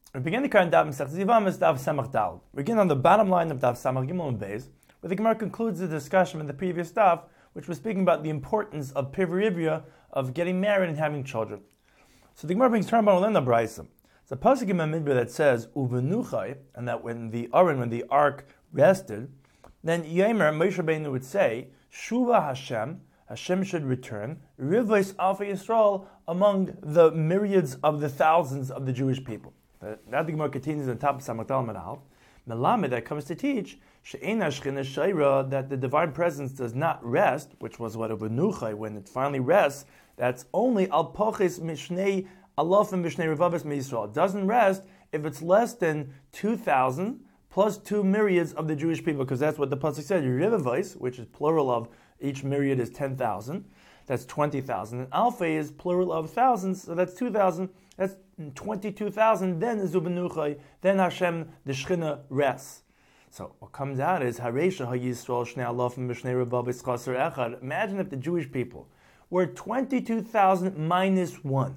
We begin the current Daf Masechtas Yevamos, Daf Samach Daled. We begin on the bottom line of Daf Samach Gimel and Beis, where the Gemara concludes the discussion in the previous Daf, which was speaking about the importance of Pivarivya, of getting married and having children. So the Gemara brings Tarban Olena Braysim. It's a pasuk in Midbar that says Uvenuchai, and that when the ark rested, then Yemer Moshe Rabbeinu would say Shuva Hashem should return Rivos Alpha Yisrael among the myriads of the thousands of the Jewish people. Now the Gemara continues on top of Samakdal Manal. Melamed that comes to teach that the divine presence does not rest, which was what Uvenuchai, when it finally rests, that's only al poches mishnei alafim mishnei revavis meYisrael. It doesn't rest if it's less than 2,000 plus 2 myriads of the Jewish people, because that's what the pasuk said. Rivavos, which is plural of each myriad is 10,000. That's 20,000. And alpha is plural of thousands, so that's 2,000. That's 22,000. Then is Uvenuchai. Then Hashem, the Shechina, rests. So what comes out is Haresha HaYisrael Shnei Alafim Mishnei Revavis Chaser Echad. Imagine if the Jewish people were 22,000 minus 1.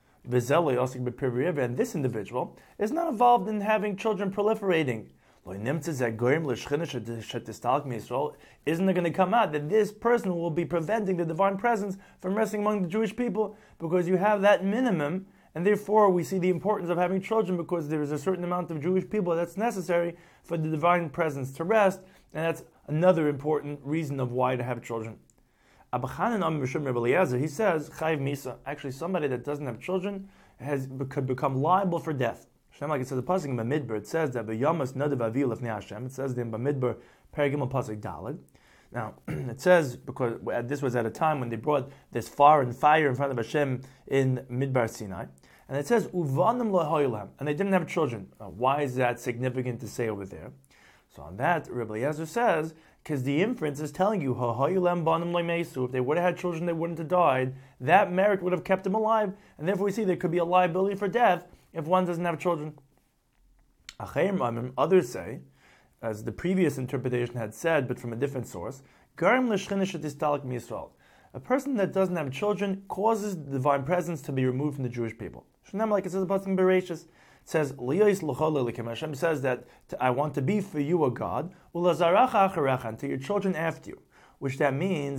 And this individual is not involved in having children proliferating. Isn't it going to come out that this person will be preventing the divine presence from resting among the Jewish people because you have that minimum, and therefore we see the importance of having children because there is a certain amount of Jewish people that's necessary for the divine presence to rest, and that's another important reason of why to have children. He says, Chayiv Misa, actually somebody that doesn't have children could become liable for death. Like it says, the pasuk in Bamidbar, it says that B'yamas nadav avi lefnei Hashem. It says in Bamidbar, Paragimel pasuk Daled. Now it says because this was at a time when they brought this fire in front of Hashem in Midbar Sinai, and it says uvanim lahoylam, and they didn't have children. Why is that significant to say over there? So on that, Rabbi Eliezer says because the inference is telling you hahoylam banim loimesu. If they would have had children, they wouldn't have died. That merit would have kept them alive, and therefore we see there could be a liability for death if one doesn't have children. Others say, as the previous interpretation had said, but from a different source, a person that doesn't have children causes the divine presence to be removed from the Jewish people. Like it says in Bereshis, it says, Hashem says that I want to be for you a God, and to your children after you. Which that means,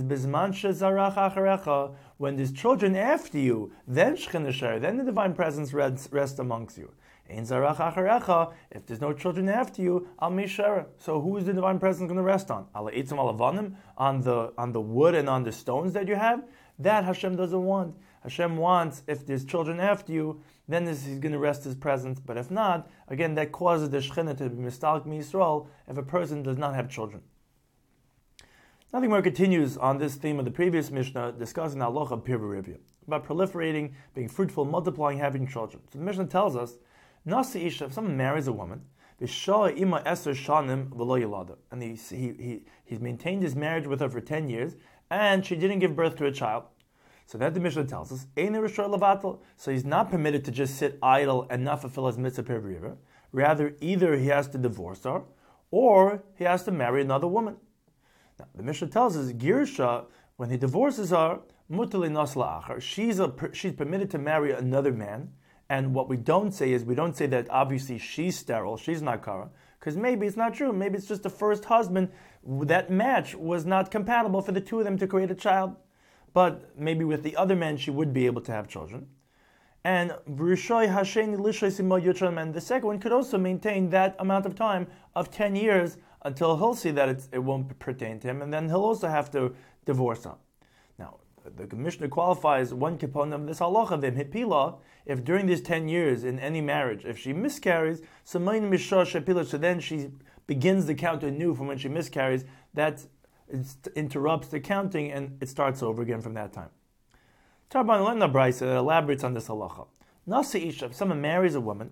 when there's children after you, then the divine presence rests amongst you. If there's no children after you, so who is the divine presence going to rest on? On the wood and on the stones that you have? That Hashem doesn't want. Hashem wants, if there's children after you, then He's going to rest His presence. But if not, again, that causes the Shechina to be mistalek miYisrael if a person does not have children. Now the Gemara continues on this theme of the previous Mishnah, discussing the halacha of Pivarivya, about proliferating, being fruitful, multiplying, having children. So the Mishnah tells us, Nasi Isha, if someone marries a woman, and he's maintained his marriage with her for 10 years, and she didn't give birth to a child. So that the Mishnah tells us, so he's not permitted to just sit idle and not fulfill his mitzvah Pivarivya. Rather, either he has to divorce her, or he has to marry another woman. Now, the Mishnah tells us, Girsha, when he divorces her, she's permitted to marry another man. And what we don't say is, we don't say that obviously she's sterile, she's not kara, because maybe it's not true. Maybe it's just the first husband, that match was not compatible for the two of them to create a child. But maybe with the other man, she would be able to have children. And the second one could also maintain that amount of time of 10 years until he'll see that it won't pertain to him, and then he'll also have to divorce her. Now, the Mishnah qualifies one component of this halacha, v'hipila, if during these 10 years in any marriage, if she miscarries, so then she begins the count anew from when she miscarries, that interrupts the counting and it starts over again from that time. Tarban Lena Brisa elaborates on this halacha. Nasi Isha, if someone marries a woman,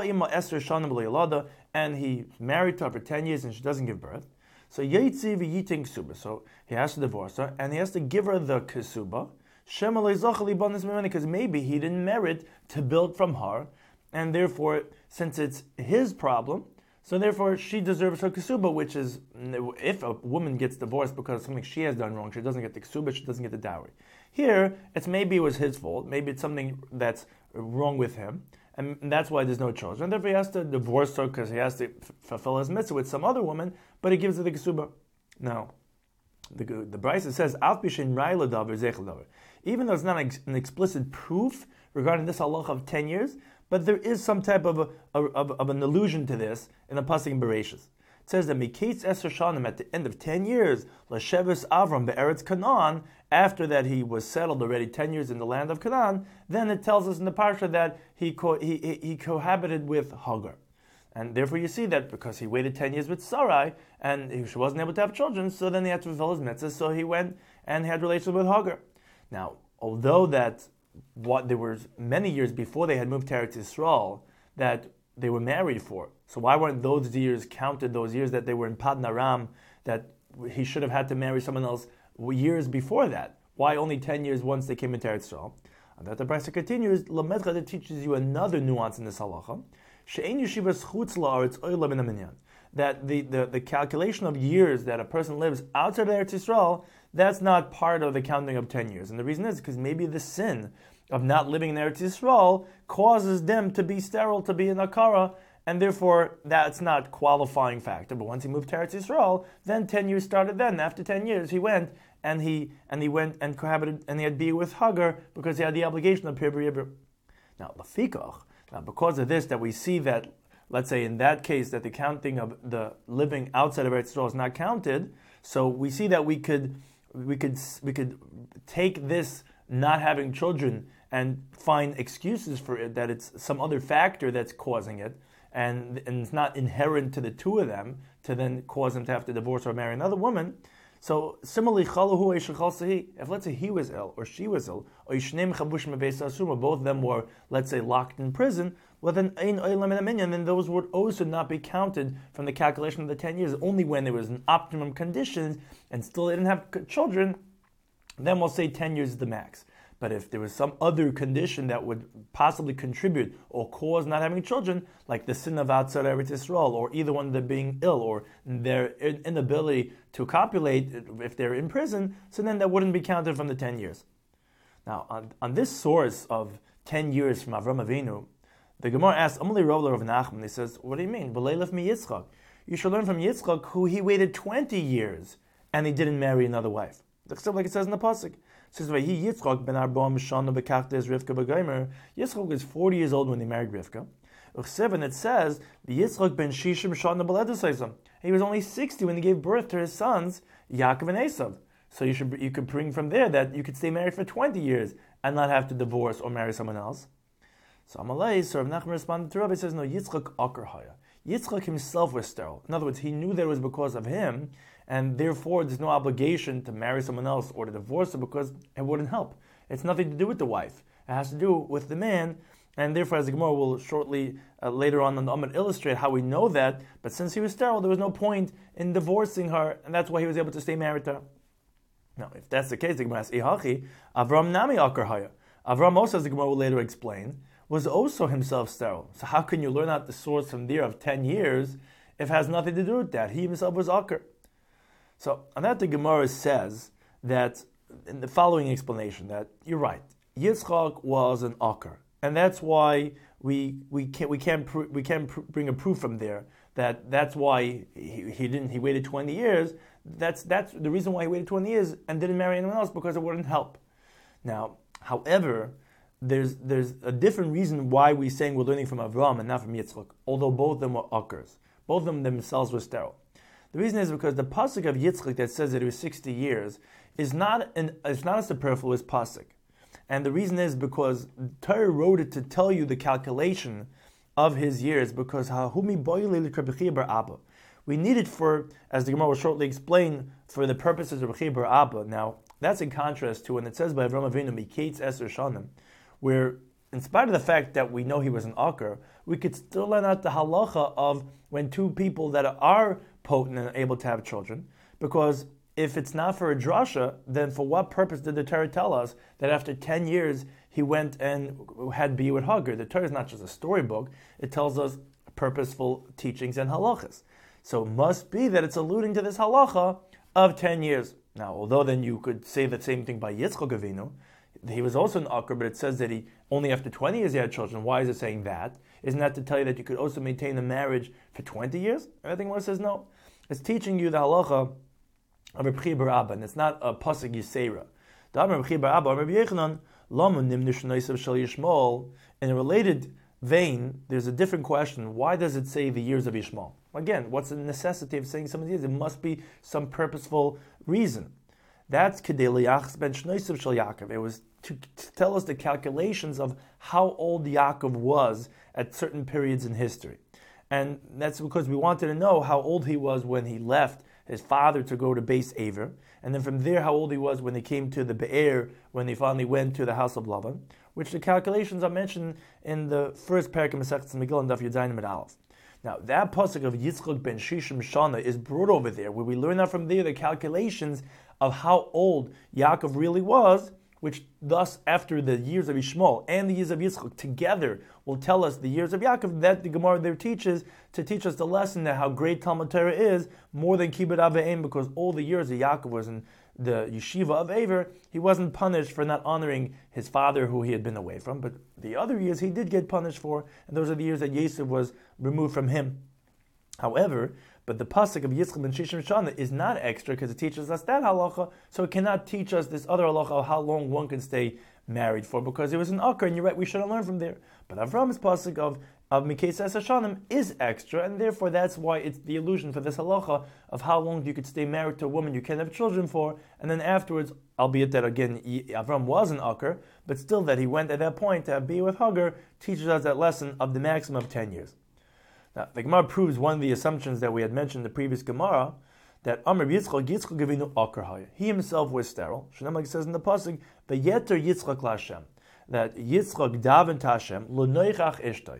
and he's married to her for 10 years and she doesn't give birth, so Yaitzi v'yiting ksuba, so he has to divorce her, and he has to give her the ksuba, because maybe he didn't merit to build from her, and therefore, since it's his problem, so therefore she deserves her ksuba, which is, if a woman gets divorced because of something she has done wrong, she doesn't get the ksuba, she doesn't get the dowry. Here, maybe it was his fault, maybe it's something that's wrong with him, and that's why there's no children. And therefore he has to divorce her because he has to fulfill his mitzvah with some other woman, but he gives her the Kesuba. Now, the Brisa says, even though it's not an explicit proof regarding this halacha of 10 years, but there is some type of an allusion to this in the pasuk in Bereshis. It says that Miketz Eser Shanim, at the end of 10 years, Lashevis Avram be'eretz Canaan, after that he was settled already 10 years in the land of Canaan, then it tells us in the parsha that he cohabited with Hagar. And therefore you see that because he waited 10 years with Sarai, and he wasn't able to have children, so then he had to fulfill his mitzvah, so he went and had relations with Hagar. Now, although that there was many years before they had moved to Eretz Yisrael that they were married for, so why weren't those years counted, those years that they were in Paddan Aram, that he should have had to marry someone else years before that? Why only 10 years once they came into Eretz Yisrael? And that the Brisa continues, Lamedcha, that teaches you another nuance in this halacha, She'ein yeshivas chutz la'aretz oila min haminyan, that the calculation of years that a person lives outside of Eretz Yisrael, that's not part of the counting of 10 years. And the reason is because maybe the sin of not living in Eretz Yisrael causes them to be sterile, to be in Akara, and therefore that's not qualifying factor. But once he moved to Eretz Yisrael, then 10 years started then. After 10 years, he went and he went and cohabited, and he had be with Hagar because he had the obligation of Pibri Yibri. Now, Lafikach, because of this, that we see that, let's say in that case, that the counting of the living outside of Eretz Yisrael is not counted, so we see that we could take this not having children and find excuses for it, that it's some other factor that's causing it, and it's not inherent to the two of them to then cause them to have to divorce or marry another woman. So similarly, if let's say he was ill or she was ill, or both of them were, let's say, locked in prison, well then those would also not be counted from the calculation of the 10 years. Only when there was an optimum conditions and still they didn't have children, then we'll say 10 years is the max. But if there was some other condition that would possibly contribute or cause not having children, like the sin of outside Eretz Yisrael, or either one of them being ill, or their inability to copulate if they're in prison, so then that wouldn't be counted from the 10 years. Now, on this source of 10 years from Avram Avinu, the Gemara asks, Amali Rovler of Nachman, he says, what do you mean? B'leilef mi Yitzchak. You should learn from Yitzchak, who he waited 20 years, and he didn't marry another wife. Like it says in the pasuk. It says, Yitzchak ben Arba'am Shana b'kachtes Rivka b'gaymer. Yitzchak was 40 years old when he married Rivka. Seven, it says, Yitzchak ben Shishim Shana b'ledesaisam. He was only 60 when he gave birth to his sons, Yaakov and Esav. So you could bring from there that you could stay married for 20 years and not have to divorce or marry someone else. So Amalei, so Rav Nachman responded to Rabbi, he says, no, Yitzchak akar haya. Yitzchak himself was sterile. In other words, he knew that it was because of him, and therefore there's no obligation to marry someone else or to divorce her because it wouldn't help. It's nothing to do with the wife. It has to do with the man, and therefore, as the Gemara will shortly later on the Amud illustrate how we know that, but since he was sterile, there was no point in divorcing her, and that's why he was able to stay married to her. Now, if that's the case, the Gemara asks, Ihachi, Avram nami akar haya. Avram also, as the Gemara will later explain, was also himself sterile. So how can you learn out the source from there of 10 years if it has nothing to do with that? He himself was akar. So on that, the Gemara says that in the following explanation that you're right, Yitzchak was an akar, and that's why we can't bring a proof from there that's why he waited 20 years. That's the reason why he waited 20 years and didn't marry anyone else, because it wouldn't help. Now, however, there's a different reason why we're saying we're learning from Avram and not from Yitzchak, although both of them were akars. Both of them themselves were sterile. The reason is because the pasuk of Yitzchak that says that he was 60 years is not a superfluous pasuk. And the reason is because Torah wrote it to tell you the calculation of his years, because we need it for, as the Gemara will shortly explain, for the purposes of Rechi Bar Abba. Now, that's in contrast to when it says by Avram Avinu, Miketz Eser Shanim, where in spite of the fact that we know he was an akar, we could still learn out the halacha of when two people that are potent and able to have children, because if it's not for a drasha, then for what purpose did the Torah tell us that after 10 years he went and had be with Hagar? The Torah is not just a storybook, it tells us purposeful teachings and halachas. So it must be that it's alluding to this halacha of 10 years. Now, although then you could say the same thing by Yitzchak Avinu, He was also an Akar, but it says that he only after 20 years he had children. Why is it saying that? Isn't that to tell you that you could also maintain a marriage for 20 years? And I think one says no. It's teaching you the halacha of Reb Chia bar Abba, and it's not a pasuk Yisera. In a related vein, there's a different question. Why does it say the years of Yishmael? Again, what's the necessity of saying some of these? It must be some purposeful reason. That's Kedei Liyachs ben Shnoisav Shel Yaakov. It was to tell us the calculations of how old Yaakov was at certain periods in history. And that's because we wanted to know how old he was when he left his father to go to Beis Aver, and then from there how old he was when he came to the Be'er, when he finally went to the house of Lavan, which the calculations are mentioned in the first parak of Masechet Megillah and Daf Yud Zayin Amud Aleph. Now that pasuk of Yitzchak ben Shishim Shana is brought over there, where we learn out from there the calculations of how old Yaakov really was, which thus, after the years of Yishmael and the years of Yitzchak together will tell us the years of Yaakov, that the Gemara there teaches, to teach us the lesson that how great Talmud Torah is, more than Kibbud Av V'Em, because all the years that Yaakov was in the yeshiva of Aver, he wasn't punished for not honoring his father who he had been away from, but the other years he did get punished for, and those are the years that Yosef was removed from him. However, but the pasuk of Yitzchak ben Shishim Shana is not extra because it teaches us that halacha, so it cannot teach us this other halacha of how long one can stay married for, because it was an akar, and you're right, we shouldn't learn from there. But Avram's pasuk of Miketz Hashanim is extra, and therefore that's why it's the illusion for this halacha of how long you could stay married to a woman you can't have children for, and then afterwards, albeit that again Avram was an akar, but still that he went at that point to be with Hagar, teaches us that lesson of the maximum of 10 years. Now, the Gemara proves one of the assumptions that we had mentioned in the previous Gemara, that Amr Yitzchak Gavinu Akar Haya. He himself was sterile. Shanam, like it says in the pasuk, "V'yeter Yitzchak LaHashem," that Yitzchak davened to Hashem l'noichach ishtoi,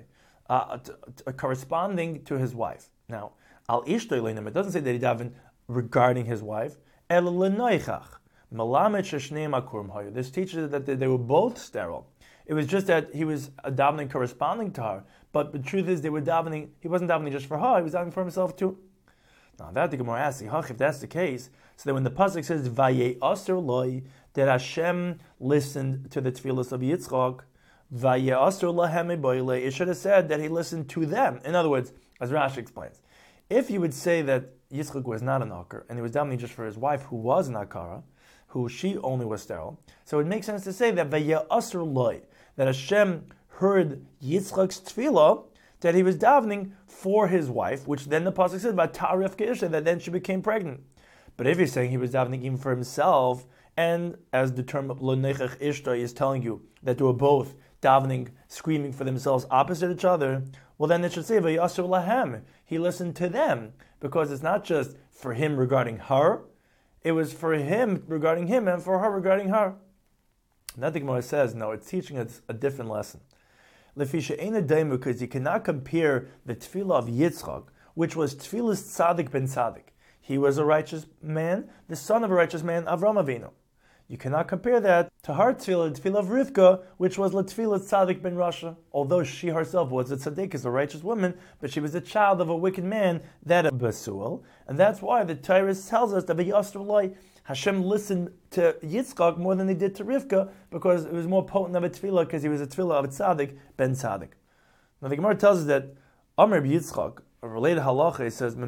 corresponding to his wife. Now, al ishtoi leinim, it doesn't say that he davened regarding his wife. El l'noichach malamet sheshneim akurim haya. This teaches that they were both sterile. It was just that he was davening corresponding to her. But the truth is, they were davening. He wasn't davening just for her; he was davening for himself too. Now that the Gemara asks, if that's the case, so that when the pasuk says "Vaye Aser Loi," that Hashem listened to the tefillos of Yitzchak, "Vaye Aser Lahem Boile," it should have said that he listened to them. In other words, as Rashi explains, if you would say that Yitzchak was not an akar and he was davening just for his wife, who was an akara, who she only was sterile, so it makes sense to say that "Vaye Aser Loi," that Hashem heard Yitzchak's tefillah, that he was davening for his wife, which then the pasuk said about Ta'arif Ke'isha, that then she became pregnant. But if you're saying he was davening even for himself, and as the term of L'neichach Ishta is telling you that they were both davening, screaming for themselves opposite each other, well then it should say V'yasur lahem. He listened to them, because it's not just for him regarding her, it was for him regarding him and for her regarding her. That the Gemara says, no, it's teaching us a different lesson. Because you cannot compare the tefillah of Yitzchak, which was tefillas Tzadik ben Tzadik. He was a righteous man, the son of a righteous man, Avram Avinu. You cannot compare that to her tefillah, the tefillah of Rivka, which was Tefillah Tzadik ben Rasha. Although she herself was a tzaddik, a righteous woman, but she was a child of a wicked man, that of Basuel. And that's why the Torah tells us that Hashem listened to Yitzchak more than he did to Rivka, because it was more potent of a tefillah, because he was a tefillah of a tzaddik ben tzaddik. Now the Gemara tells us that Amr Yitzchak, a related halacha, it says,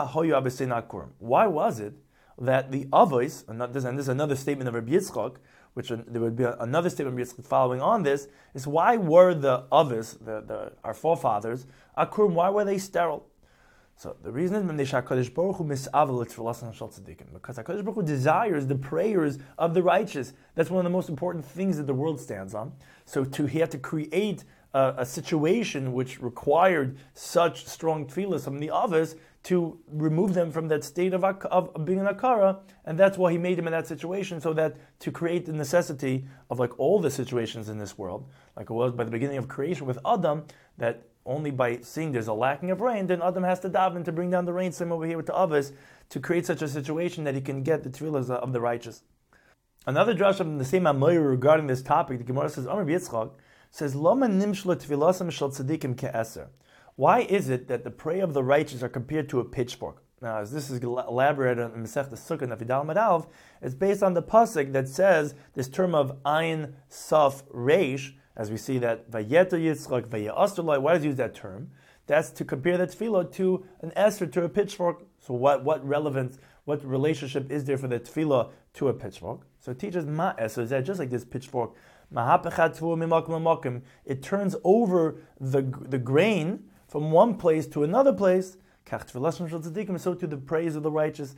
why was it that the avos, and this is another statement of Rabbi Yitzchak, which there would be another statement of Rabbi Yitzchak following on this, is why were the avos, our forefathers, akurim, why were they sterile? So the reason is because HaKadosh Baruch Hu desires the prayers of the righteous. That's one of the most important things that the world stands on. So he had to create a situation which required such strong tefillas from the others to remove them from that state of being an akara, and that's why he made them in that situation, so that to create the necessity of like all the situations in this world, like it was by the beginning of creation with Adam, that only by seeing there's a lacking of rain, then Adam has to daven to bring down the rain, same over here with the others, to create such a situation that he can get the tefillas of the righteous. Another drasha from the same Amoyer regarding this topic, the Gemara says, Amr Yitzchak says, Lama nimshla tefillasam shel tzadikim ke'eser. Why is it that the prayer of the righteous are compared to a pitchfork? Now, as this is elaborated on Masechta Sukkah Nafidal Madalv, it's based on the pasuk that says this term of Ayin Saf Reish, as we see that Vayeta Yitzchak Vayasrulai. Why does he use that term? That's to compare the tefillah to an Esther, to a pitchfork. So what relevance, what relationship is there for the tefillah to a pitchfork? So it teaches Ma'es, is that just like this pitchfork, it turns over the grain from one place to another place. So to the praise of the righteous,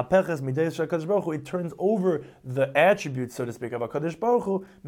it turns over the attributes, so to speak, of HaKadosh Baruch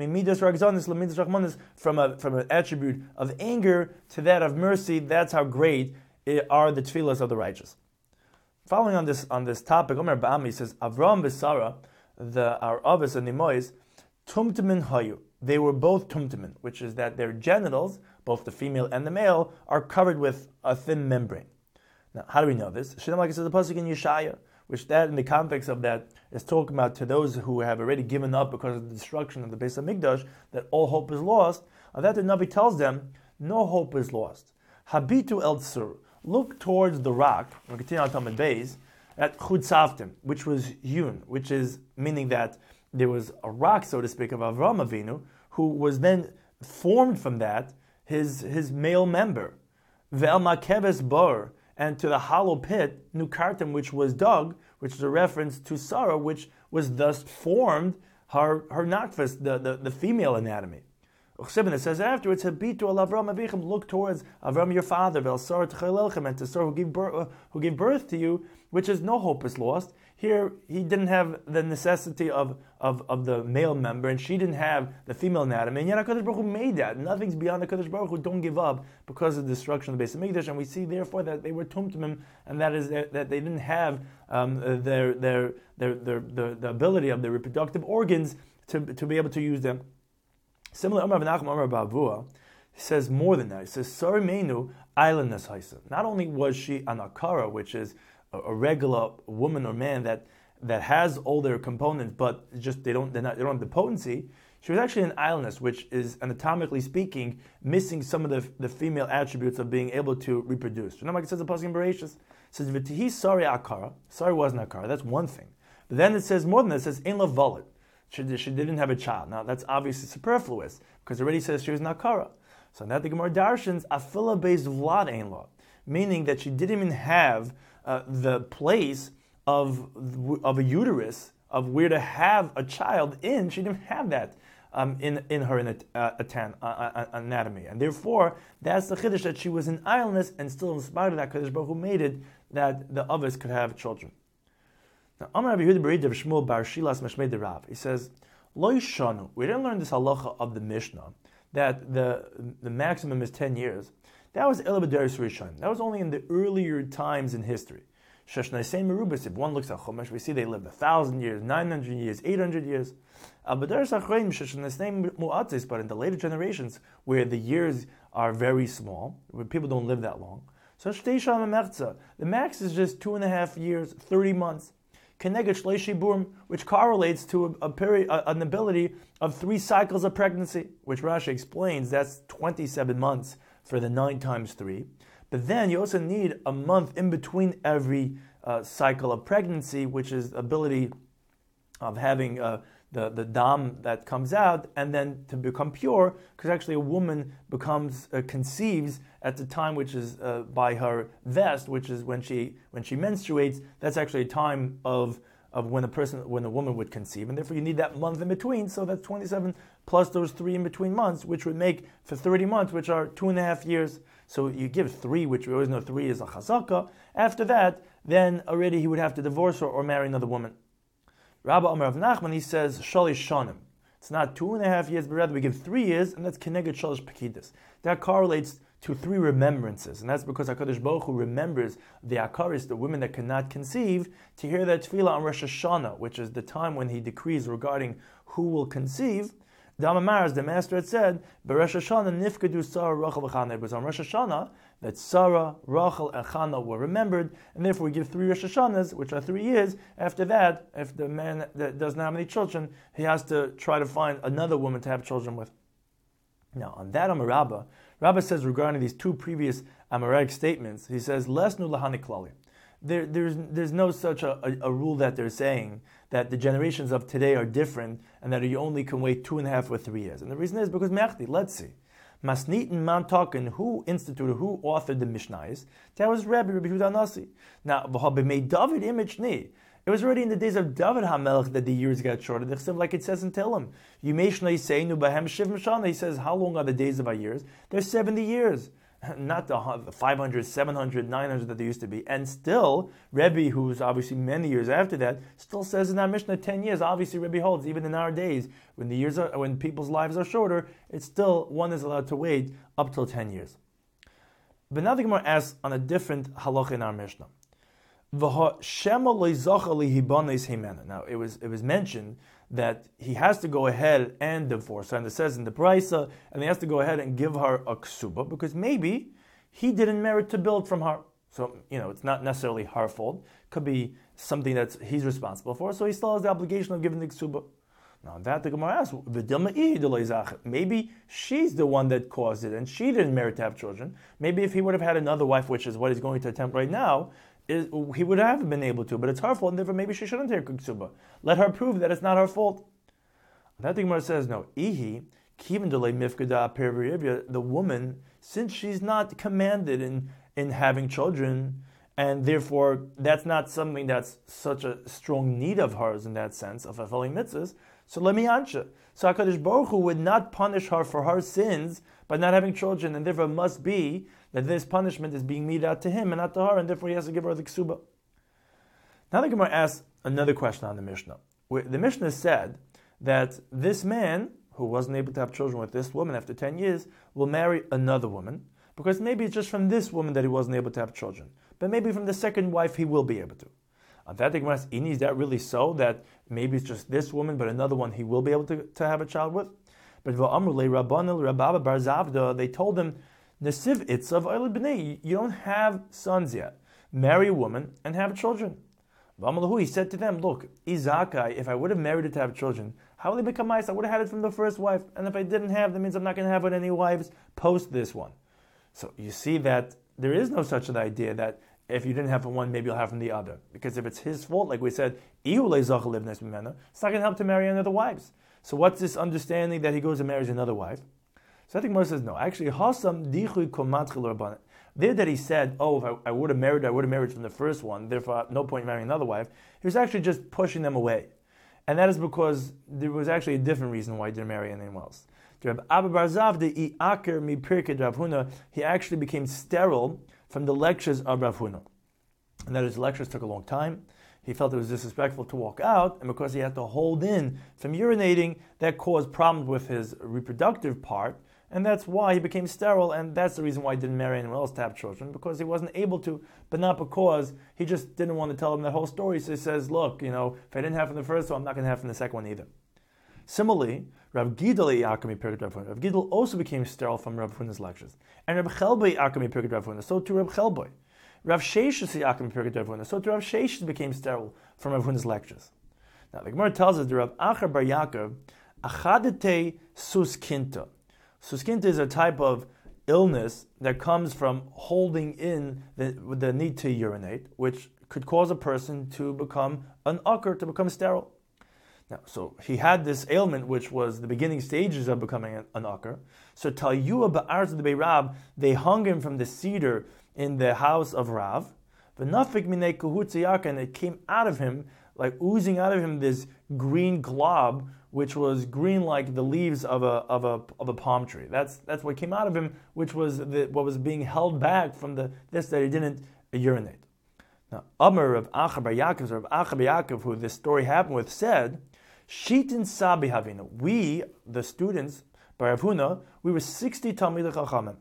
Hu, from an attribute of anger to that of mercy. That's how great are the tefillahs of the righteous. Following on this topic, Omer Ba'ami says, Avram v'Sara, our Avos and Nimois, tumtimin hayu. They were both tumtimin, which is that their genitals, both the female and the male, are covered with a thin membrane. Now, how do we know this? Shneimar says the pasuk in Yeshaya, which that in the context of that is talking about to those who have already given up because of the destruction of the Beis HaMikdash, that all hope is lost. That the Navi tells them, no hope is lost. Habitu el Tzur, look towards the rock. We continue on Talmud Beis at Chutzavtim, which was hewn, which is meaning that there was a rock, so to speak, of Avraham Avinu, who was then formed from that his male member. Ve'el makeves bar, and to the hollow pit, Nukartim, which was dug, which is a reference to Sarah, which was thus formed her nakfas, the female anatomy. It says afterwards, Habitu al Avram Avichem, look towards Avram your father, Vel Sarah Tchelelchem, and to Sarah who gave birth to you, which is no hope is lost. Here, he didn't have the necessity of the male member, and she didn't have the female anatomy, and yet HaKadosh Baruch Hu made that. Nothing's beyond the HaKadosh Baruch Hu. Don't give up because of the destruction of the Beis HaMikdash, and we see therefore that they were tumtumim, and that is that they didn't have the ability of their reproductive organs to be able to use them. Similar, Amar V'Nachum Amar Ba'avua, he says more than that. He says, Sari Meinu Eilenes Haisa. Not only was she an Akara, which is a regular woman or man that has all their components, but just they don't have the potency. She was actually an Eilenes, which is anatomically speaking missing some of the female attributes of being able to reproduce. You know, like it says the pasuk in Bereshis, it says V'tihi Sari Akara. Sari wasn't Akara. That's one thing. But then it says more than that. It says Ein La Valid. She didn't have a child. Now that's obviously superfluous because it already says she was Nakara. So now the Gemara darshans afila based vlad ein law, meaning that she didn't even have the place of a uterus of where to have a child in. She didn't have that in her anatomy, and therefore that's the chiddush that she was in idleness and still in spite of that Kadosh Baruch Hu made it that the others could have children. Now, Amar Rabbi Yehuda Bereid of Shmuel Bar Shilas Mashmei de Rav. He says, Lo Yishanu. We didn't learn this halacha of the Mishnah that the maximum is 10 years. That was Ela B'Deres Rishon. That was only in the earlier times in history. Sheshnaisei Merubas. If one looks at Chumash, we see they lived 1,000 years, 900 years, 800 years. B'Deres Achreim Sheshnaisei Mu'atzis. But in the later generations, where the years are very small, where people don't live that long, so Shtei Shana Merza. The max is just 2.5 years, 30 months. Which correlates to an ability of 3 cycles of pregnancy, which Rashi explains that's 27 months for the 9 times 3. But then you also need a month in between every cycle of pregnancy, which is the ability of having the dam that comes out, and then to become pure, because actually a woman conceives at the time which is by her vest, which is when she menstruates. That's actually a time of when a woman would conceive, and therefore you need that month in between. So that's 27 plus those 3 in between months, which would make for 30 months, which are 2.5 years. So you give 3, which we always know 3 is a chazaka. After that, then already he would have to divorce her or marry another woman. Rabbi Amar of Nachman, he says, Shalish Shanim. It's not 2.5 years, but rather we give 3 years, and that's Keneged Shalish Pekidus. That correlates to 3 remembrances, and that's because HaKadosh Baruch Hu remembers the Akaris, the women that cannot conceive, to hear that tefillah on Rosh Hashanah, which is the time when he decrees regarding who will conceive. Damamar, the master had said, Rosh Hashanah nifkedu Sarah, Rachel, and Chana. It was on Rosh Hashanah that Sarah, Rachel, and Chana were remembered, and therefore we give 3 Rosh Hashanahs, which are 3 years. After that, if the man that doesn't have any children, he has to try to find another woman to have children with. Now, on that Rabba says regarding these 2 previous Amoraic statements, he says, Lesnu lahani klali. there's no such a rule that they're saying that the generations of today are different and that you only can wait 2.5 or 3 years. And the reason is because Mechti, let's see. Masnitin Mantaken, who authored the Mishnayos? That was Rabbi Yehuda Nasi. Now, made David image ni. It was already in the days of David HaMelech that the years got shorter. Like it says in Tehillim. Yimeshnai Seinu Bahem Shiv Mishana. He says, how long are the days of our years? They're 70 years. Not the 500, 700, 900 that they used to be. And still, Rebbe, who's obviously many years after that, still says in our Mishnah 10 years. Obviously, Rebbe holds, even in our days, when people's lives are shorter, it's still, one is allowed to wait up till 10 years. But now the Gemara asks on a different halacha in our Mishnah. Now, it was mentioned that he has to go ahead and divorce her, and it says in the Brisa, and he has to go ahead and give her a ksuba, because maybe he didn't merit to build from her. So, it's not necessarily her fault. It could be something that he's responsible for, so he still has the obligation of giving the ksuba. Now, that the Gemara asks, maybe she's the one that caused it, and she didn't merit to have children. Maybe if he would have had another wife, which is what he's going to attempt right now, he would have been able to, but it's her fault, and therefore maybe she shouldn't take ksuba. Let her prove that it's not her fault. That the Gemara says, no. The woman, since she's not commanded in having children, and therefore that's not something that's such a strong need of hers in that sense, of fulfilling mitzvahs, so let me answer. So HaKadosh Baruch Hu would not punish her for her sins by not having children, and therefore it must be that this punishment is being meted out to him and not to her, and therefore he has to give her the ksuba. Now the Gemara asks another question on the Mishnah. The Mishnah said that this man, who wasn't able to have children with this woman after 10 years, will marry another woman, because maybe it's just from this woman that he wasn't able to have children. But maybe from the second wife he will be able to. On that the Gemara asks, is that really so? That maybe it's just this woman, but another one he will be able to have a child with? But they told him, Nesiv Itzav Oiled B'nei, you don't have sons yet. Marry a woman and have children. He said to them, look, Izakai, if I would have married her to have children, how would they become mice? I would have had it from the first wife. And if I didn't have, that means I'm not going to have any wives post this one. So you see that there is no such an idea that if you didn't have from one, maybe you'll have from the other. Because if it's his fault, like we said, it's not going to help to marry another wives. So what's this understanding that he goes and marries another wife? So I think Moshe says no. Actually, Hasam Dichui Komatchil Rabbanan. There that he said, if I would have married from the first one, therefore no point in marrying another wife. He was actually just pushing them away. And that is because there was actually a different reason why he didn't marry anyone else. He actually became sterile from the lectures of Rav Huna. And that his lectures took a long time. He felt it was disrespectful to walk out, and because he had to hold in from urinating, that caused problems with his reproductive part, and that's why he became sterile, and that's the reason why he didn't marry anyone else to have children, because he wasn't able to, but not because he just didn't want to tell them that whole story. So he says, look, if I didn't have from the first one, I'm not going to have from the second one either. Similarly, Rav Gidel also became sterile from Rav Huna's lectures. And Rav Chelbei, so too Rav Chelbei. Rav Sheshes so too Rav Sheshes became sterile from Rav Huna's lectures. Now the Gemara tells us that Rav Acher Bar Yaakov, Achadete Suskinta. Suskinta is a type of illness that comes from holding in the need to urinate, which could cause a person to become an ucker, to become sterile. Now, so he had this ailment, which was the beginning stages of becoming an ucker. So Talyua Ba'arz de Beirab, they hung him from the cedar in the house of Rav. V'nafik minei kahutziyak, and it came out of him, like oozing out of him, this green glob, which was green like the leaves of a palm tree. That's what came out of him, which was what was being held back from this that he didn't urinate. Now, Amar of Acher Bar Yaakov, or of Acher Bar Yaakov, who this story happened with, said, Shitin Sabi Havina. We, the students, by Rav Huna, we were 60 Talmidei Chachamim.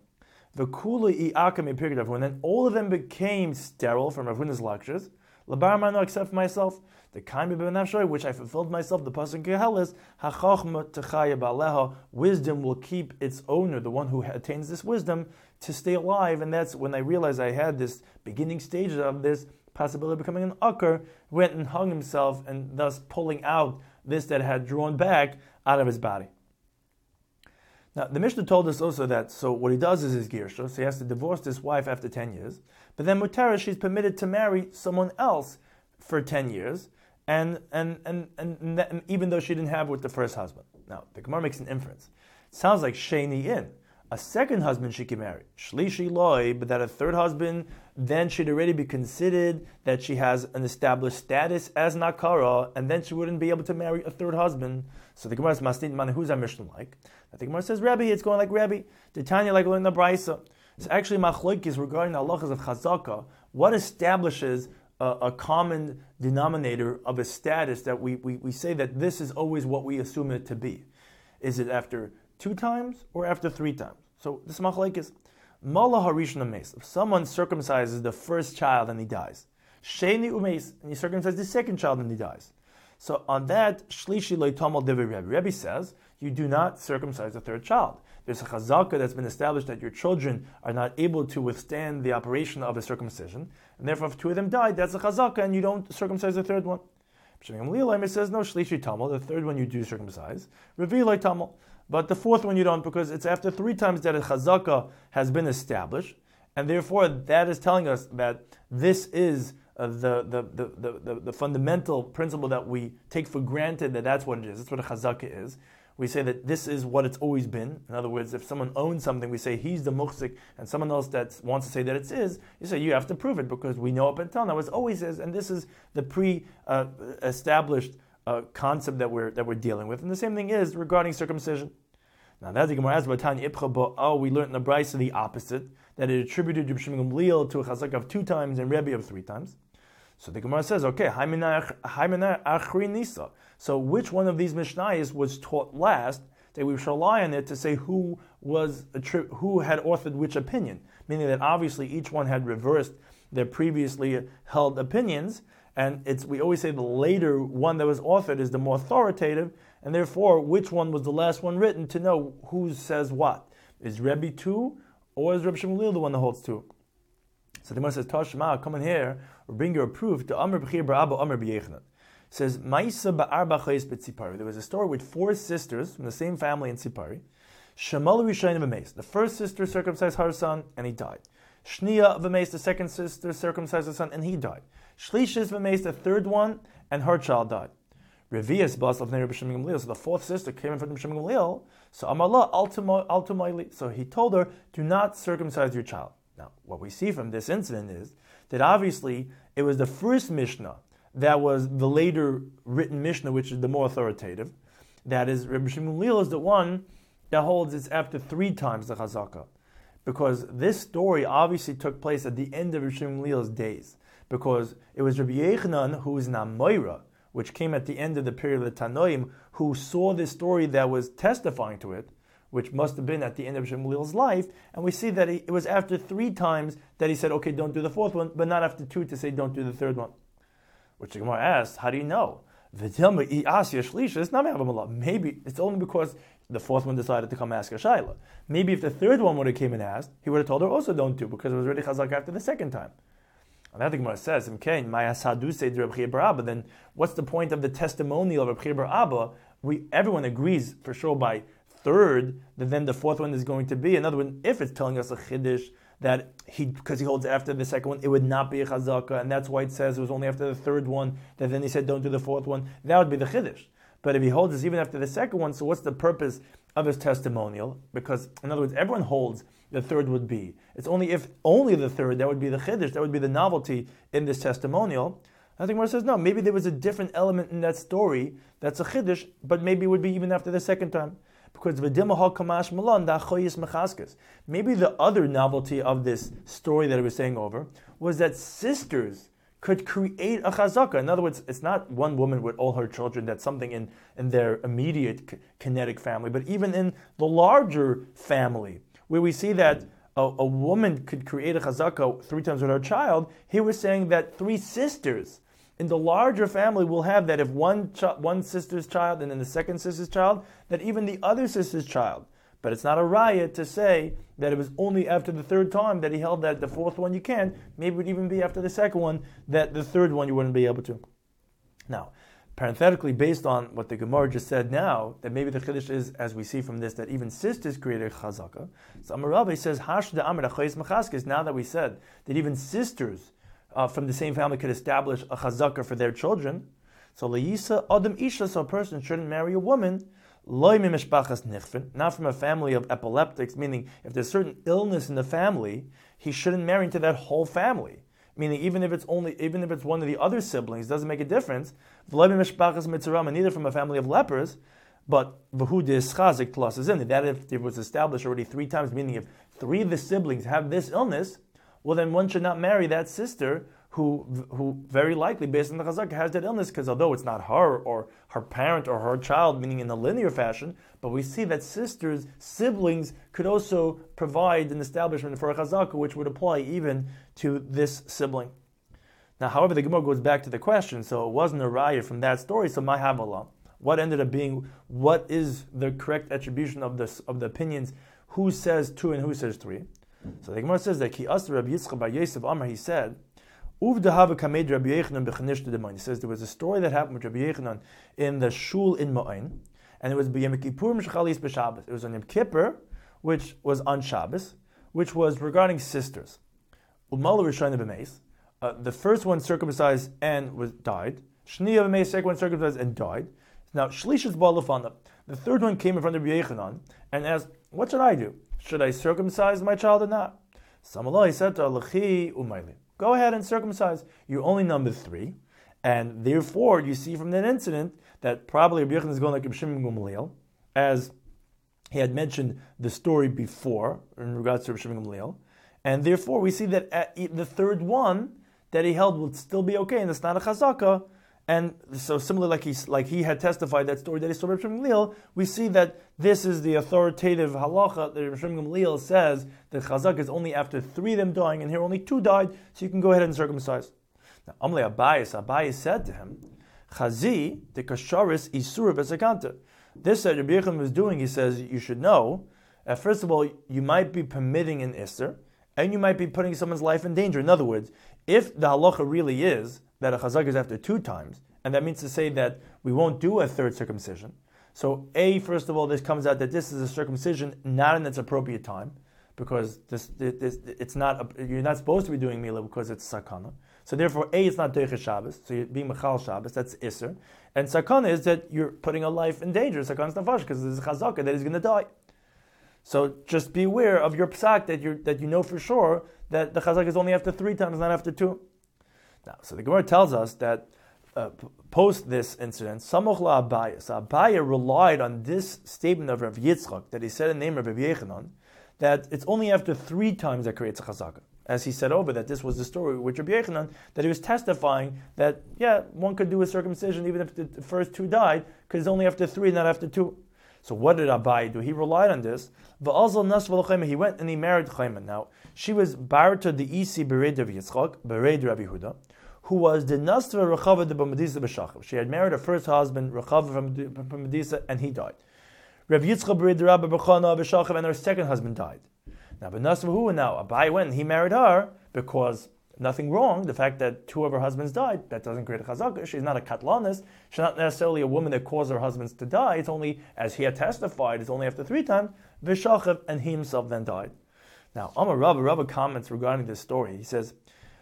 And then all of them became sterile from Rav Huna's lectures. Labar Mano, except for myself. The Kaimi B'Nafshoy, which I fulfilled myself, the Pasuk Kehelis, HaChochma Techaya Ba'aleha, wisdom will keep its owner, the one who attains this wisdom, to stay alive. And that's when I realized I had this beginning stage of this possibility of becoming an ucker, went and hung himself, and thus pulling out this that had drawn back out of his body. Now, the Mishnah told us also that, so what he does is his girsha, so he has to divorce this wife after 10 years, but then Mutara, she's permitted to marry someone else for 10 years, and even though she didn't have with the first husband. Now, the Gemara makes an inference. It sounds like Sheni in. A second husband she can marry, Shlishi loy, but that a third husband, then she'd already be considered that she has an established status as Nakara, and then she wouldn't be able to marry a third husband. So the Gemara is Masnit Man, who's our Mishnah like? I think Gemara says, Rebbe, it's going like Rebbe. The Tanya like learning the Braisa. It's actually Machlokes regarding the halachas of Chazaka. What establishes a common denominator of a status that we say that this is always what we assume it to be? Is it after 2 times or after 3 times? So this machlokes, Mala Harishon Umeis. If someone circumcises the first child and he dies, Sheni Umeis, and he circumcises the second child and he dies. So on that, Shlishi Lo Tamal Devi Rebbe. Rebbe says you do not circumcise the third child. There's a chazaka that's been established that your children are not able to withstand the operation of a circumcision, and therefore if 2 of them died, that's a chazaka, and you don't circumcise the third one. It says no, Shlishi Tamal, the third one you do circumcise. Revi Lo Tamal. But the fourth one you don't, because it's after 3 times that a chazaka has been established, and therefore that is telling us that this is the fundamental principle that we take for granted that that's what it is. That's what a chazaka is. We say that this is what it's always been. In other words, if someone owns something, we say he's the muhsik, and someone else that wants to say that it's his, you say you have to prove it because we know up until now it's always his, and this is the pre-established concept that we're dealing with. And the same thing is regarding circumcision. Now that's the Gemara asks about Tanya Ipcha, but we learned in the Braisa the opposite, that it attributed Reb Shimon Gamliel to a chazaka of 2 times and Rebbe of 3 times. So the Gemara says, okay, Nisa. So which one of these Mishnayos was taught last that we should rely on it to say who had authored which opinion? Meaning that obviously each one had reversed their previously held opinions, and we always say the later one that was authored is the more authoritative, and therefore which one was the last one written to know who says what. Is Rebbe 2 or is Reb Shimon Gamliel the one that holds 2? So the Gemara says, Tashma, come in here, or bring your proof to Amr B'chir Barabba, Amr B'Yechanan. Says, Maisa Ba'arba Chayis B'Tzipari. There was a story with 4 sisters from the same family in Tzipari. Shemal Rishayim V'Meis. The first sister circumcised her son, and he died. Shnia V'Meis, the second sister circumcised her son, and he died. Shlishis V'Meis, the third one, and her child died. Revias Bas of Reb Shimon Gamliel. So the 4th sister came in from Reb Shimon Gamliel. So Amallah Altumayli. So he told her, do not circumcise your child. Now, what we see from this incident is that obviously it was the first Mishnah that was the later written Mishnah, which is the more authoritative. That is, Reb Shimon Gamliel is the one that holds it's after 3 times the chazaka. Because this story obviously took place at the end of Reb Shimon Gamliel's days. Because it was Rabbi Yechanan, who is Namoira, which came at the end of the period of the Tanoim, who saw this story that was testifying to it, which must have been at the end of Shimon Gamliel's life, and we see that it was after 3 times that he said, okay, don't do the 4th one, but not after 2 to say don't do the 3rd one. Which the Gemara asked, how do you know? Maybe it's only because the 4th one decided to come ask a shayla. Maybe if the 3rd one would have came and asked, he would have told her also don't do, because it was already chazak after the 2nd time. And that the Gemara says, then what's the point of the testimonial of Reb Chir Bar Abba? Everyone agrees for sure by 3rd that then the 4th one is going to be. In other words, if it's telling us a chiddush that because he holds after the 2nd one, it would not be a chazaka, and that's why it says it was only after the 3rd one that then he said don't do the 4th one. That would be the chiddush. But if he holds this even after the 2nd one, so what's the purpose of his testimonial? Because in other words, everyone holds the 3rd would be. It's only if only the 3rd that would be the chiddush, that would be the novelty in this testimonial. I think Gemara says no. Maybe there was a different element in that story that's a chiddush, but maybe it would be even after the 2nd time. Because maybe the other novelty of this story that I was saying over was that sisters could create a chazaka. In other words, it's not one woman with all her children, that's something in their immediate kinetic family, but even in the larger family, where we see that a woman could create a chazaka 3 times with her child. Here we're saying that 3 sisters in the larger family will have that if one sister's child and then the second sister's child, that even the other sister's child. But it's not a riot to say that it was only after the 3rd time that he held that the 4th one you can. Maybe it would even be after the 2nd one that the 3rd one you wouldn't be able to. Now, parenthetically, based on what the Gemara just said now, that maybe the Chiddush is, as we see from this, that even sisters create a chazaka. So Amar Rabbi says, Hash de Amar Achayis Mechaskes, now that we said that even sisters from the same family could establish a chazaka for their children. So Leisa Adam Isha, so a person shouldn't marry a woman, Loi mimishpachas nichfen, not from a family of epileptics, meaning if there's certain illness in the family, he shouldn't marry into that whole family. Meaning even if it's one of the other siblings, doesn't make a difference. And neither from a family of lepers, but v'hu plus is in that if it was established already 3 times, meaning if 3 of the siblings have this illness, well then one should not marry that sister who very likely, based on the chazaka, has that illness, because although it's not her or her parent or her child, meaning in a linear fashion, but we see that siblings could also provide an establishment for a chazaka, which would apply even to this sibling. Now, however, the Gemara goes back to the question, so it wasn't a raya from that story, so my havala. What ended up being, what is the correct attribution of the opinions, who says 2 and who says 3? So the Gemara says that Ki Asr Rabbi Yitzchak bar Yosef Amar, he said, he says there was a story that happened with Rabbi Yechanan in the shul in Ma'ain, and it was b'Yom Kippur Mishachalis b'Shabbos. It was on Yom Kippur, which was on Shabbos, which was regarding sisters. The first one circumcised and died. Shniya b'meis, second one circumcised and died. Now Shlish is ba'alafana. The third one came in front of Rabbi Yechanan and asked, "What should I do? Should I circumcise my child or not?" Samallah, he said to Alachi umayli, go ahead and circumcise. You're only number 3. And therefore, you see from that incident that probably Rabbi Yechanan is going like Rabbi Shimon Gamliel, as he had mentioned the story before in regards to Rabbi Shimon Gamliel. And therefore, we see that at the third one that he held would still be okay, and it's not a chazaka. And so similarly, like he had testified that story that he saw Rabbi Shimon Gamliel, we see that this is the authoritative halacha that Rabbi Shimon Gamliel says that chazak is only after 3 of them dying, and here only 2 died, so you can go ahead and circumcise. Now, Amle Abayis said to him, Chazi the kasharis isura b'sakanta. This that Rabbi Yechanan was doing, he says, you should know, first of all, you might be permitting an isser, and you might be putting someone's life in danger. In other words, if the halacha really is that a chazak is after 2 times, and that means to say that we won't do a 3rd circumcision. So, first of all, this comes out that this is a circumcision not in its appropriate time, because it's not. You're not supposed to be doing milah because it's sakana. So therefore, it's not Deicha Shabbos, so you're being Mechal Shabbos, that's Isser. And sakana is that you're putting a life in danger, sakana is nafash, because there's a chazaka that he's going to die. So just be aware of your psak that you know for sure that the chazaka is only after 3 times, not after 2. Now, so the Gemara tells us that post this incident, Samoch la Abaye. So Abaye relied on this statement of Rav Yitzchak that he said in the name of Rav Yechanan, that it's only after 3 times that creates a chazaka. As he said over that this was the story with Rabbi Yechanan, that he was testifying that, one could do a circumcision even if the first 2 died, because it's only after 3, not after 2. So what did Abaye do? He relied on this. He went and he married Chayman. Now, she was Barta the Isi Bered of Yitzchak, Bered Rabbi Huda, who was the Nasva Rechava de B'Medisa B'Shachav. She had married her first husband, Rechava from Medisa, and he died. Rabbi Yitzchak Bered Rabbi B'Chana B'Shachav, and her second husband died. Now, Abaye went and he married her because nothing wrong. The fact that 2 of her husbands died, that doesn't create a chazaka. She's not a katlanis. She's not necessarily a woman that caused her husbands to die. It's only, as he had testified, it's only after 3 times, V'shachav, and he himself then died. Now, Amar Rabba comments regarding this story. He says,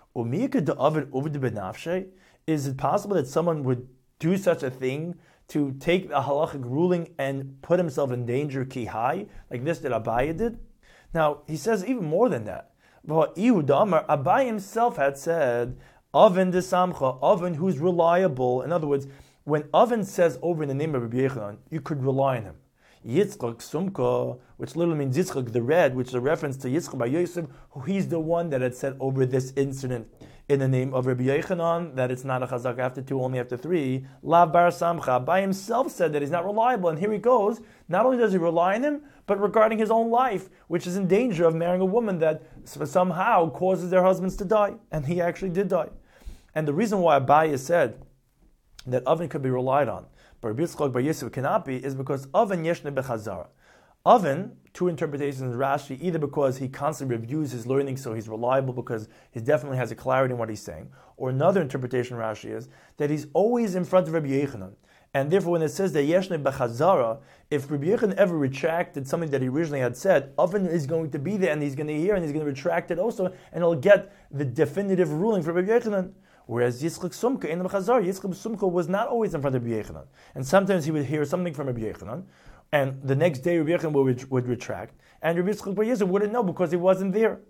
is it possible that someone would do such a thing to take a halachic ruling and put himself in danger ki-hai, like this that Abaye did? Now, he says even more than that. Abaye himself had said, Oven de Samcha, Oven who's reliable. In other words, when Oven says over in the name of Rabbi Yechanan, you could rely on him. Yitzchak Sumka, which literally means Yitzchak the red, which is a reference to Yitzchak bar Yosef, who he's the one that had said over this incident in the name of Rabbi Yechanan, that it's not a chazak after 2, only after 3. Lav bar Samcha, by himself said that he's not reliable, and here he goes. Not only does he rely on him, but regarding his own life, which is in danger of marrying a woman that somehow causes their husbands to die, and he actually did die. And the reason why Abaye said that Oven could be relied on, but Rabbi Yitzchak bar Yosef cannot be, is because Oven yeshne bechazara. Oven, two interpretations of Rashi, either because he constantly reviews his learning, so he's reliable because he definitely has a clarity in what he's saying, or another interpretation of Rashi is that he's always in front of Rabbi Yechanan. And therefore, when it says that Yeshne Bechazara, if Rabbi Yechanan ever retracted something that he originally had said, Oven is going to be there and he's going to hear and he's going to retract it also, and he'll get the definitive ruling for Rabbi Yechanan. Whereas Yitzchak Sumka in the Bechazara, Yitzchak Sumka was not always in front of Rabbi Yechanan. And sometimes he would hear something from Rabbi Yechanan, and the next day Rabbi Yechanan would retract, and Rabbi Yitzchak Bar Yosef wouldn't know because he wasn't there.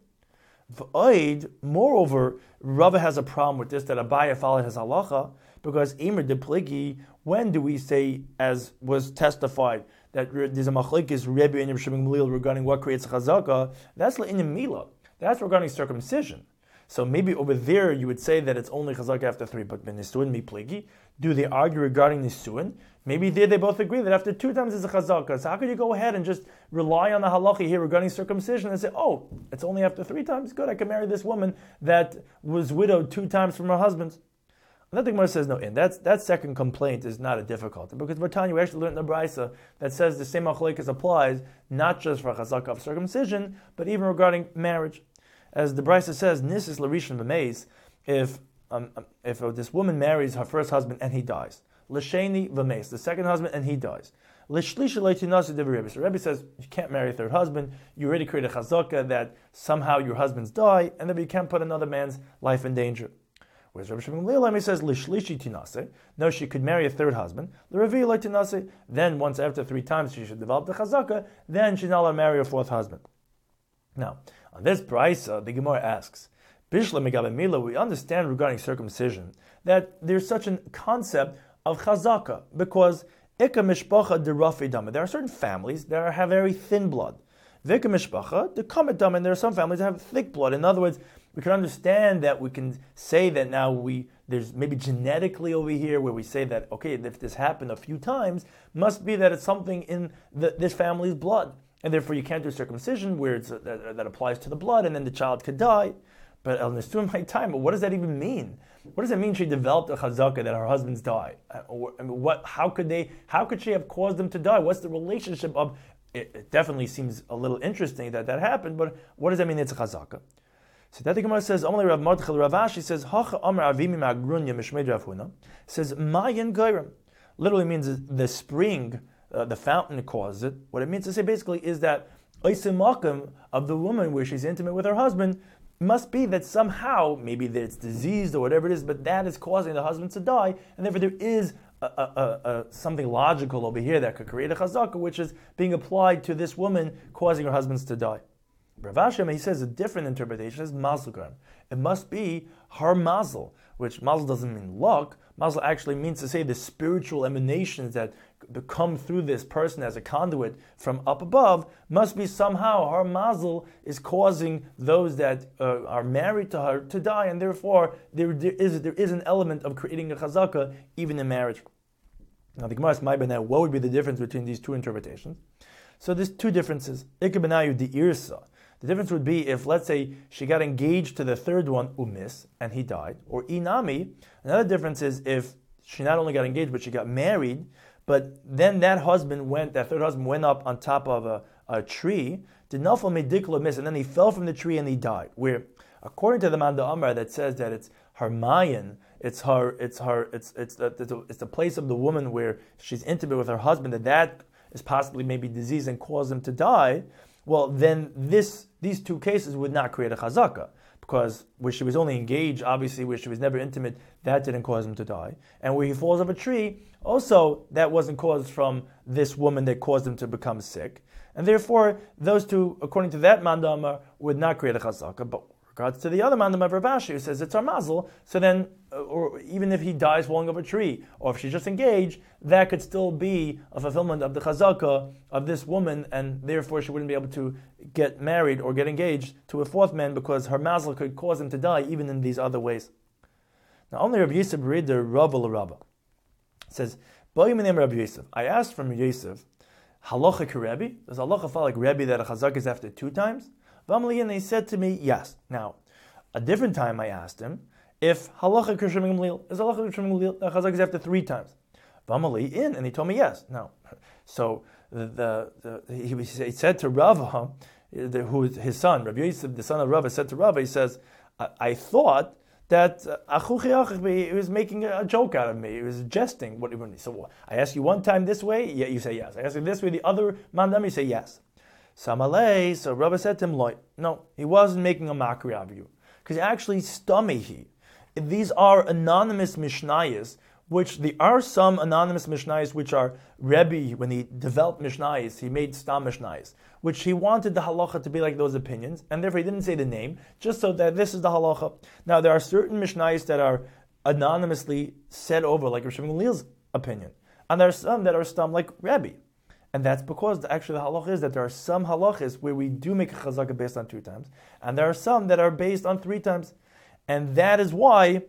Moreover, Rava has a problem with this, that Abaye followed his halacha, because Emer de Pligi, when do we say, as was testified, that there's a machlekes Rebbe and Shimon Gamliel regarding what creates a chazaka? That's l'inyan mila. That's regarding circumcision. So maybe over there you would say that it's only chazaka after 3, but ben nisuin mi pligi. Do they argue regarding nisuin? Maybe there they both agree that after 2 times it's a chazaka. So how could you go ahead and just rely on the halacha here regarding circumcision and say, oh, it's only after 3 times? Good, I can marry this woman that was widowed 2 times from her husband. And the Gemara says no. And that second complaint is not a difficulty, because Bartanya, we actually learned in the Brisa that says the same machlekes applies not just for chazaka of circumcision, but even regarding marriage. As the Brisa says, Nisis Larishan B'meis, if this woman marries her first husband and he dies, L'sheni V'meis, the second husband and he dies, L'shlisha Leitinasi Devi Rebbe. So Rebbe says you can't marry a third husband. You already create a chazaka that somehow your husbands die, and then you can't put another man's life in danger. Whereas Rabbi Shimon Gamliel says L'shlishi Tinase. No, she could marry a third husband. L'revi Leitinase. Then once after 3 times she should develop the chazaka. Then she's not allowed to marry a 4th husband. Now, on this brisa, the Gemara asks, Bishla Megabe Mila, we understand regarding circumcision that there's such a concept of chazaka, because Ika Mishpacha de Rafi Dama. There are certain families that have very thin blood. Vika Mishpacha de Kamet Dama, and there are some families that have thick blood. In other words, we can understand that we can say that now there's maybe genetically over here where we say that, okay, if this happened a few times, must be that it's something in this family's blood. And therefore you can't do circumcision where that applies to the blood, and then the child could die. But El Nesuin my time, but what does that even mean? What does it mean she developed a chazaka that her husbands die? How could she have caused them to die? What's the relationship of it? Definitely seems a little interesting that happened, but what does that mean it's a chazaka? So that the Gemara says, Amalei Rav Mordechai Rav Ashi says, Hacha Amar Avimi Ma'agrunya Mishmei Rav Huna, says Mayan Gairim. Literally means the spring, the fountain caused it. What it means to say basically is that Oisimakam of the woman where she's intimate with her husband must be that somehow, maybe that it's diseased or whatever it is, but that is causing the husband to die, and therefore there is something logical over here that could create a chazaka, which is being applied to this woman causing her husbands to die. Rav Ashi, he says a different interpretation is mazel gram. It must be her mazel, which mazel doesn't mean luck. Mazel actually means to say the spiritual emanations that come through this person as a conduit from up above must be somehow her mazel is causing those that are married to her to die, and therefore there is an element of creating a chazaka even in marriage. Now the Gemara is now, what would be the difference between these two interpretations? So there's 2 differences. Ikebenayu di irsa. The difference would be if, let's say, she got engaged to the third one, Umis, and he died. Or Inami. Another difference is if she not only got engaged, but she got married, but then that third husband went up on top of a tree, did nafal medikla miss, and then he fell from the tree and he died. Where, according to the Manda Amar that says that it's her mayan, it's the place of the woman where she's intimate with her husband, that is possibly maybe disease and cause him to die. Well, then these 2 cases would not create a chazaka, because where she was only engaged, obviously where she was never intimate, that didn't cause him to die. And where he falls off a tree, also that wasn't caused from this woman that caused him to become sick. And therefore, those 2, according to that mandama, would not create a chazaka. But with regards to the other mandama of Rav Ashi, who says it's our mazel, so then, or even if he dies falling off a tree, or if she's just engaged, that could still be a fulfillment of the chazaka of this woman, and therefore she wouldn't be able to get married or get engaged to a 4th man, because her mazel could cause him to die even in these other ways. Now only Rabbi Yosef read the Rabba l'Rabba. It says, Rabbi Yosef. I asked from Yosef, halacha k'Rebbe? Does halacha follow like Rebbe that a chazaka is after 2 times? And he said to me, yes. Now, a different time I asked him, if halacha k'Shimon Gamliel, is halacha k'Shimon Gamliel that chazaka is after 3 times? And he told me yes. Now, So he said to Rava, who is his son, Rabbi Yosef, the son of Rava, said to Rava, he says, I thought that he was making a joke out of me. He was jesting. So I ask you one time this way, yeah, you say yes. I ask you this way, the other mandam, you say yes. Samalei, so Rava said to him, no, he wasn't making a mockery of you. Because actually, stamihi. These are anonymous mishnayos, which there are some anonymous mishnayos which are Rebbe, when he developed mishnayos, he made stam mishnayos, which he wanted the halacha to be like those opinions, and therefore he didn't say the name, just so that this is the halacha. Now there are certain mishnayos that are anonymously said over, like Rav Shimon Gamliel's opinion, and there are some that are stam like Rebbe. And that's because actually the halacha is that there are some halachas where we do make a chazaka based on 2 times, and there are some that are based on 3 times. And that is why,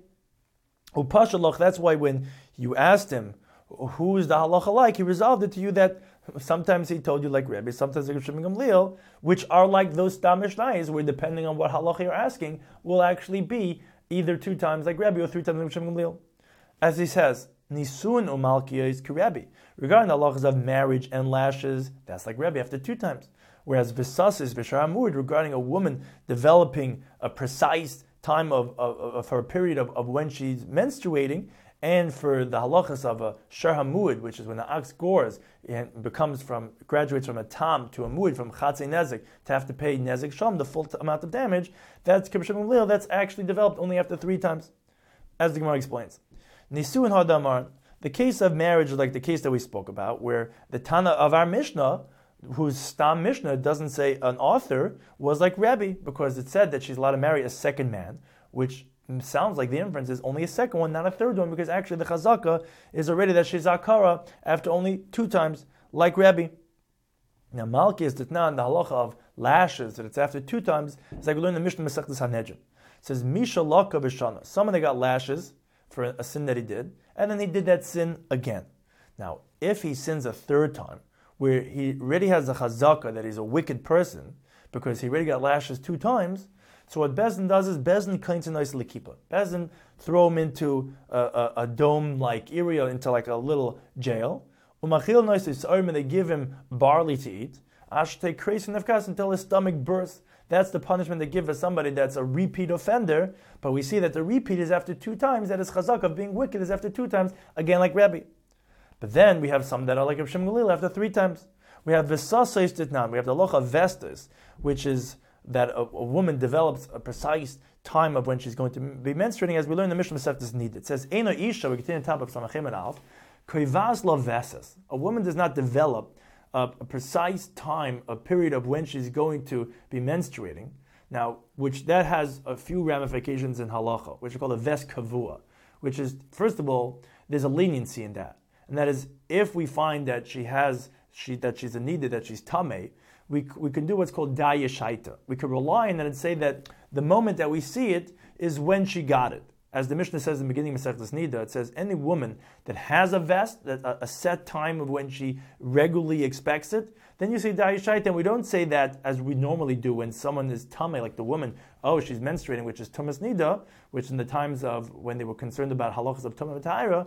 that's why when you asked him, who is the halacha like, he resolved it to you that sometimes he told you like Rebbe, sometimes like Shimon Gamliel, which are like those stam mishnayos, where depending on what halacha you're asking, will actually be either 2 times like Rebbe or 3 times like Shimon Gamliel. As he says, Nisun umalkiya is kirebi. Regarding the halachas of marriage and lashes, that's like Rebbe after 2 times. Whereas visas is v'sharamud, regarding a woman developing a precise time of her period of when she's menstruating, and for the halachas of a shar hamud, which is when the ox gores and graduates from a tam to a mud, from chatzei nezek to have to pay nezek sham, the full amount of damage, that's kibbutz lil, that's actually developed only after 3 times, as the Gemara explains. Nisuin hadamar, the case of marriage is like the case that we spoke about, where the Tana of our Mishnah, whose Stam Mishnah doesn't say an author, was like Rebbe, because it said that she's allowed to marry a second man, which sounds like the inference is only a second one, not a third one, because actually the Chazaka is already that she's Akara after only 2 times, like Rebbe. Now Malki is Titnan, the halacha of lashes, that it's after 2 times, it's like we learn in the Mishnah Masechtas Hanedrin. It says, Misha Laka B'Shana, someone that got lashes for a sin that he did, and then he did that sin again. Now, if he sins a 3rd time, where he already has a chazaka that he's a wicked person, because he already got lashes 2 times, so what Bezdin does is Bezdin cleans a nice likipa. Bezdin throw him into a dome-like area, into like a little jail. Umachil nice and they give him barley to eat. Ashtei kreis nefkas, until his stomach bursts. That's the punishment they give for somebody that's a repeat offender. But we see that the repeat is after 2 times, that his chazak of being wicked is after 2 times, again like Rebbe. But then we have some that are like Rav Shimon Gamliel after 3 times. We have Vesasais Titnan, we have the locha Vestas, which is that a woman develops a precise time of when she's going to be menstruating, as we learn in the Mishnah Masechtas Nida. It says, Eino Isha, we continue on top of Samachim and Alf, Koivas lo Vesas. A woman does not develop a precise time, a period of when she's going to be menstruating. Now, which that has a few ramifications in halacha, which are called a ves kavua, which is, first of all, there's a leniency in that. And that is, if we find that she's a needed, that she's tameh, we can do what's called daya shaita. We could rely on that and say that the moment that we see it is when she got it. As the Mishnah says in the beginning of Masechtas Nida, it says any woman that has a vest, that a set time of when she regularly expects it, then you say daya shaita, and we don't say that as we normally do when someone is tameh, like the woman, she's menstruating, which is tumas nida, which in the times of when they were concerned about halachas of tumah v'ta'ira,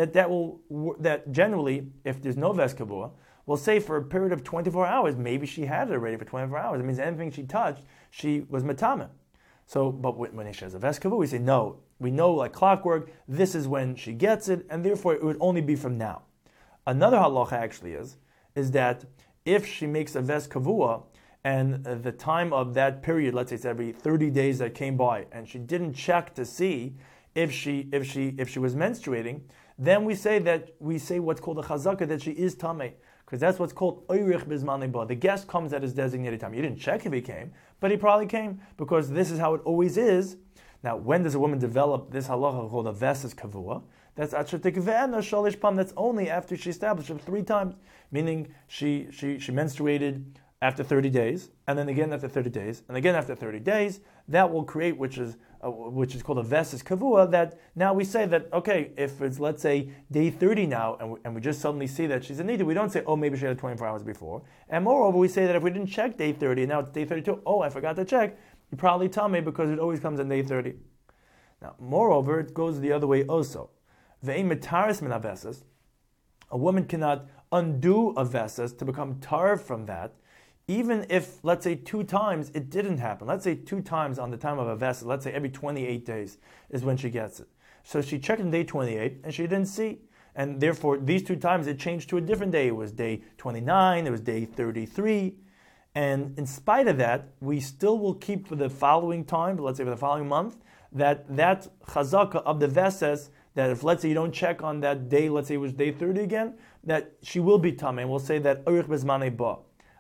that generally, if there's no ves kavua, we'll say for a period of 24 hours, maybe she had it already for 24 hours. It means anything she touched, she was matama. So, but when she has a ves kavua, we say no. We know like clockwork, this is when she gets it, and therefore it would only be from now. Another halacha actually is that if she makes a ves kavua, and the time of that period, let's say it's every 30 days that came by, and she didn't check to see if she was menstruating, then we say what's called a chazaka, that she is tameh, because that's what's called oirich bizmanei ba. The guest comes at his designated time. You didn't check if he came, but he probably came, because this is how it always is. Now, when does a woman develop this halacha called a vesas kavua? That's shalish pam. That's only after she established it 3 times, meaning she menstruated after 30 days, and then again after 30 days, and again after 30 days. That will create, which is called a vesas kavua. That now we say that, okay, if it's, let's say, day 30 now, and we just suddenly see that she's a nida, we don't say, maybe she had 24 hours before. And moreover, we say that if we didn't check day 30, and now it's day 32, I forgot to check, you probably tell me, because it always comes on day 30. Now, moreover, it goes the other way also. A woman cannot undo a Veses to become tar from that, even if, let's say, 2 times it didn't happen. Let's say 2 times on the time of a Veses, let's say every 28 days is when she gets it. So she checked on day 28 and she didn't see. And therefore, these 2 times it changed to a different day. It was day 29, it was day 33. And in spite of that, we still will keep for the following time, let's say for the following month, that chazaka of the Veses, that if, let's say, you don't check on that day, let's say it was day 30 again, that she will be tamei. And we'll say that Orich Bezmanei Ba.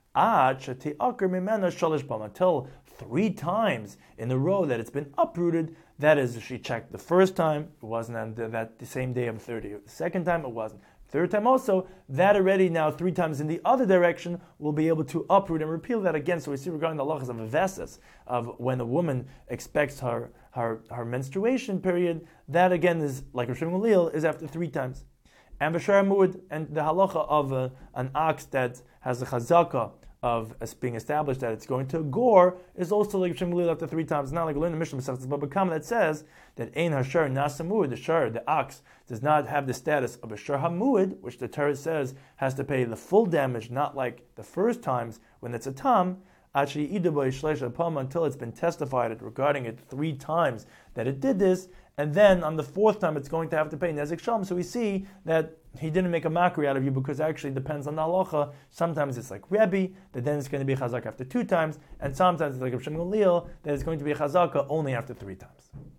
Until 3 times in a row that it's been uprooted. That is, if she checked the first time, it wasn't on the same day of 30. The second time, it wasn't. Third time also, that already now 3 times in the other direction will be able to uproot and repeal that again. So we see regarding the halachas of a Veses, of when a woman expects her menstruation period, that again is, like Rosh Gamliel, is after 3 times. And B'Shar Mu'ud, and the halacha of an ox that has a chazaka of being established that it's going to gore is also like Shem Galil after 3 times. It's not like learn the Mishnah Masechtas Baba Kama that says that Ein Hashar Nasamud, the ox does not have the status of a Shar Hamud, which the Torah says has to pay the full damage, not like the first times when it's a tam, until it's been testified regarding it 3 times that it did this, and then on the 4th time it's going to have to pay Nezek Shalom. So we see that he didn't make a mockery out of you because actually it depends on the halacha. Sometimes it's like Rebbe, that then it's going to be a chazaka after 2 times, and sometimes it's like Rav Shem Gamliel, that it's going to be a chazaka only after 3 times.